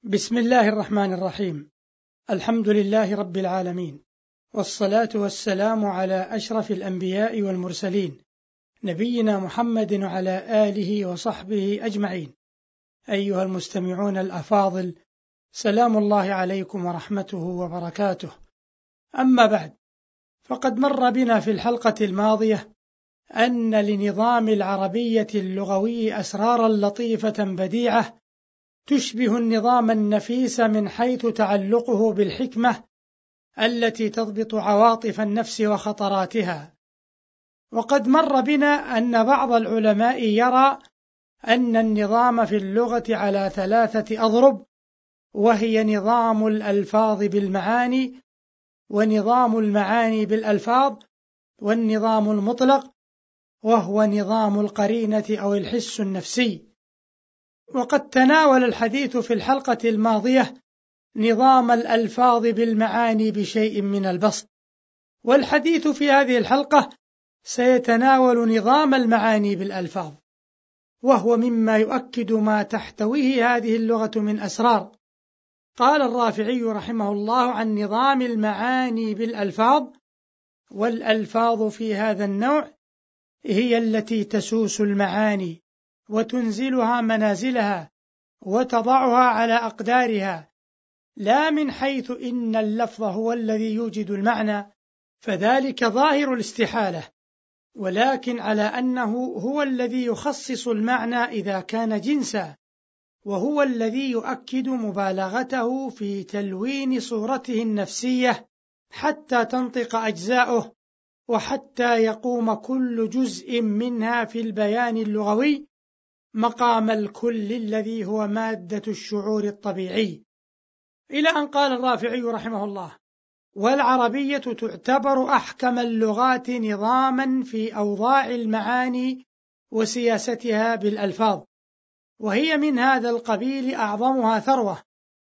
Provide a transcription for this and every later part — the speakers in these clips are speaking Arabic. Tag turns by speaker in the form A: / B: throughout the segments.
A: بسم الله الرحمن الرحيم. الحمد لله رب العالمين، والصلاة والسلام على أشرف الأنبياء والمرسلين، نبينا محمد وعلى آله وصحبه أجمعين. أيها المستمعون الأفاضل، سلام الله عليكم ورحمته وبركاته. أما بعد، فقد مر بنا في الحلقة الماضية أن لنظام العربية اللغوي أسرارا لطيفة بديعة تشبه النظام النفيس من حيث تعلقه بالحكمة التي تضبط عواطف النفس وخطراتها. وقد مر بنا أن بعض العلماء يرى أن النظام في اللغة على 3 أضرب، وهي نظام الألفاظ بالمعاني، ونظام المعاني بالألفاظ، والنظام المطلق، وهو نظام القرينة أو الحس النفسي. وقد تناول الحديث في الحلقة الماضية نظام الألفاظ بالمعاني بشيء من البسط، والحديث في هذه الحلقة سيتناول نظام المعاني بالألفاظ، وهو مما يؤكد ما تحتويه هذه اللغة من أسرار. قال الرافعي رحمه الله عن نظام المعاني بالألفاظ: والألفاظ في هذا النوع هي التي تسوس المعاني وتنزلها منازلها وتضعها على أقدارها، لا من حيث إن اللفظ هو الذي يوجد المعنى، فذلك ظاهر الاستحالة، ولكن على أنه هو الذي يخصص المعنى إذا كان جنسا، وهو الذي يؤكد مبالغته في تلوين صورته النفسية حتى تنطق أجزاؤه، وحتى يقوم كل جزء منها في البيان اللغوي مقام الكل الذي هو مادة الشعور الطبيعي. إلى أن قال الرافعي رحمه الله: والعربية تعتبر أحكم اللغات نظاما في أوضاع المعاني وسياستها بالألفاظ، وهي من هذا القبيل أعظمها ثروة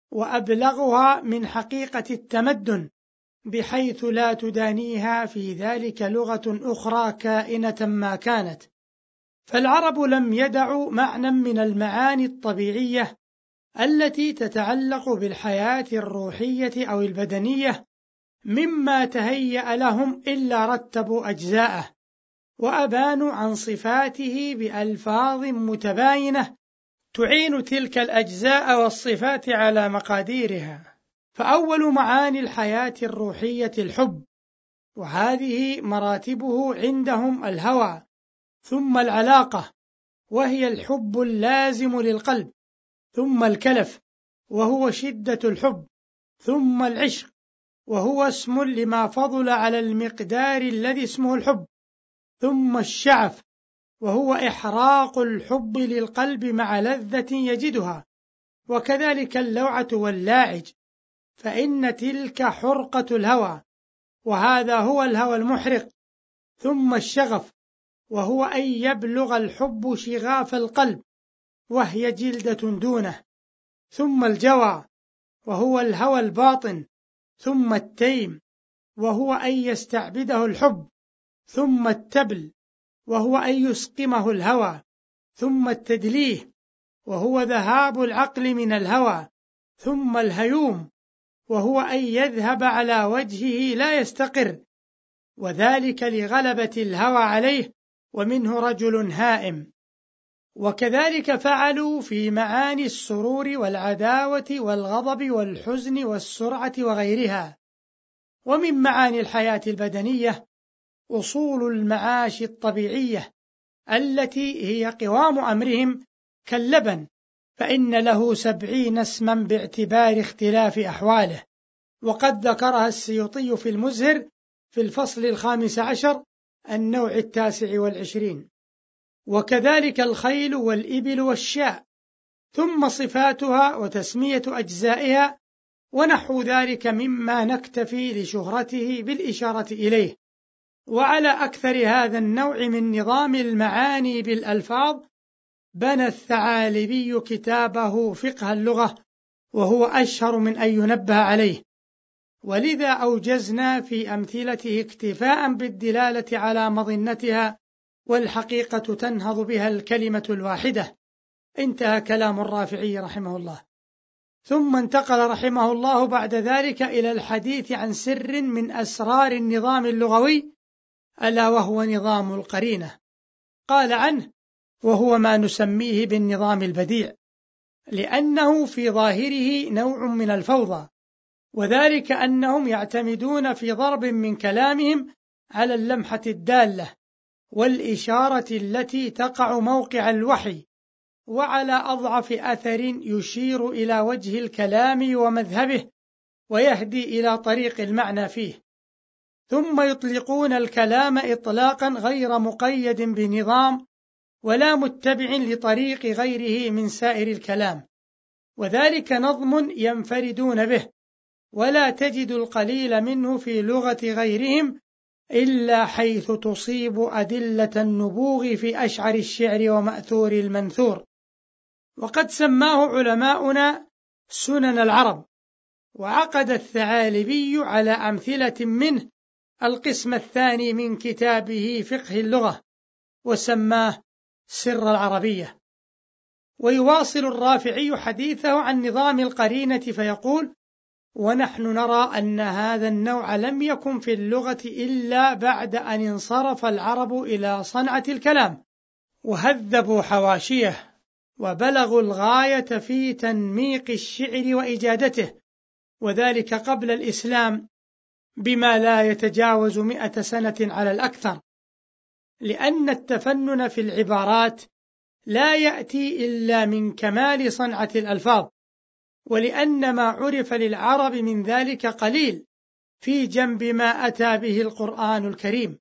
A: وأبلغها من حقيقة التمدن، بحيث لا تدانيها في ذلك لغة أخرى كائنة ما كانت. فالعرب لم يدعوا معنى من المعاني الطبيعية التي تتعلق بالحياة الروحية أو البدنية مما تهيأ لهم إلا رتبوا أجزاءه وأبانوا عن صفاته بألفاظ متباينة تعين تلك الأجزاء والصفات على مقاديرها. فأول معاني الحياة الروحية الحب، وهذه مراتبه عندهم: الهوى، ثم العلاقة وهي الحب اللازم للقلب، ثم الكلف وهو شدة الحب، ثم العشق وهو اسم لما فضل على المقدار الذي اسمه الحب، ثم الشعف وهو إحراق الحب للقلب مع لذة يجدها، وكذلك اللوعة واللاعج، فإن تلك حرقة الهوى، وهذا هو الهوى المحرق. ثم الشغف وهو أن يبلغ الحب شغاف القلب، وهي جلدة دونه. ثم الجوى وهو الهوى الباطن. ثم التيم وهو أن يستعبده الحب. ثم التبل وهو أن يسقمه الهوى. ثم التدليه وهو ذهاب العقل من الهوى. ثم الهيوم وهو أن يذهب على وجهه لا يستقر، وذلك لغلبة الهوى عليه، ومنه رجل هائم. وكذلك فعلوا في معاني السرور والعداوة والغضب والحزن والسرعة وغيرها. ومن معاني الحياة البدنية أصول المعاش الطبيعية التي هي قوام أمرهم كاللبن، فإن له 70 اسما باعتبار اختلاف أحواله، وقد ذكرها السيوطي في المزهر في الفصل 15 النوع 29. وكذلك الخيل والإبل والشاء، ثم صفاتها وتسمية أجزائها ونحو ذلك مما نكتفي لشهرته بالإشارة إليه. وعلى أكثر هذا النوع من نظام المعاني بالألفاظ بنى الثعالبي كتابه فقه اللغة، وهو أشهر من أن ينبه عليه، ولذا أوجزنا في أمثلته اكتفاء بالدلالة على مظنتها، والحقيقة تنهض بها الكلمة الواحدة. انتهى كلام الرافعي رحمه الله. ثم انتقل رحمه الله بعد ذلك إلى الحديث عن سر من أسرار النظام اللغوي، ألا وهو نظام القرينة. قال عنه: وهو ما نسميه بالنظام البديع، لأنه في ظاهره نوع من الفوضى، وذلك أنهم يعتمدون في ضرب من كلامهم على اللمحة الدالة والإشارة التي تقع موقع الوحي، وعلى أضعف أثر يشير إلى وجه الكلام ومذهبه ويهدي إلى طريق المعنى فيه، ثم يطلقون الكلام إطلاقا غير مقيد بنظام ولا متبع لطريق غيره من سائر الكلام، وذلك نظم ينفردون به، ولا تجد القليل منه في لغة غيرهم إلا حيث تصيب أدلة النبوغ في أشعر الشعر ومأثور المنثور. وقد سماه علماؤنا سنن العرب، وعقد الثعالبي على أمثلة منه القسم الثاني من كتابه فقه اللغة، وسماه سر العربية. ويواصل الرافعي حديثه عن نظام القرينة فيقول: ونحن نرى أن هذا النوع لم يكن في اللغة إلا بعد أن انصرف العرب إلى صنعة الكلام، وهذبوا حواشيه، وبلغوا الغاية في تنميق الشعر وإجادته، وذلك قبل الإسلام بما لا يتجاوز 100 سنة على الأكثر، لأن التفنن في العبارات لا يأتي إلا من كمال صنعة الألفاظ، ولأن ما عرف للعرب من ذلك قليل في جنب ما أتى به القرآن الكريم.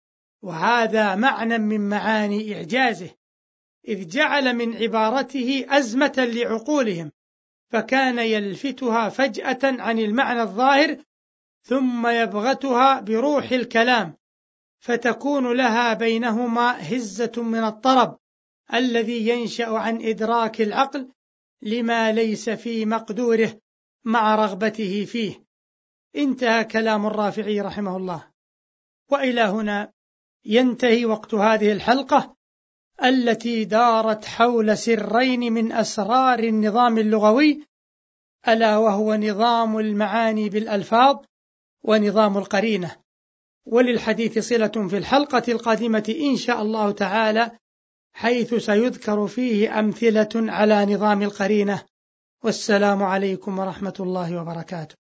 A: وهذا معنى من معاني إعجازه، إذ جعل من عبارته أزمة لعقولهم، فكان يلفتها فجأة عن المعنى الظاهر ثم يبغتها بروح الكلام، فتكون لها بينهما هزة من الطرب الذي ينشأ عن إدراك العقل لما ليس في مقدوره مع رغبته فيه. انتهى كلام الرافعي رحمه الله. وإلى هنا ينتهي وقت هذه الحلقة التي دارت حول سرين من أسرار النظام اللغوي، ألا وهو نظام المعاني بالألفاظ ونظام القرينة. وللحديث صلة في الحلقة القادمة إن شاء الله تعالى، حيث سيذكر فيه أمثلة على نظام القرينة. والسلام عليكم ورحمة الله وبركاته.